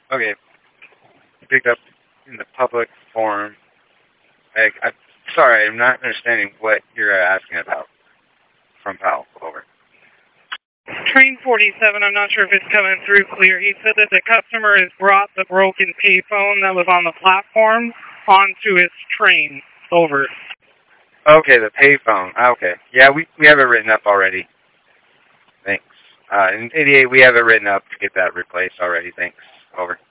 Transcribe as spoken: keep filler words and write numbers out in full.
Okay, picked up in the public forum. I, I'm sorry, I'm not understanding what you're asking about from Powell. Over. Train forty-seven, I'm not sure if it's coming through clear. He said that the customer has brought the broken payphone that was on the platform onto his train. Over. Okay, the payphone. Okay. Yeah, we, we have it written up already. Thanks. Uh, in eighty-eight, we have it written up to get that replaced already. Thanks. Over.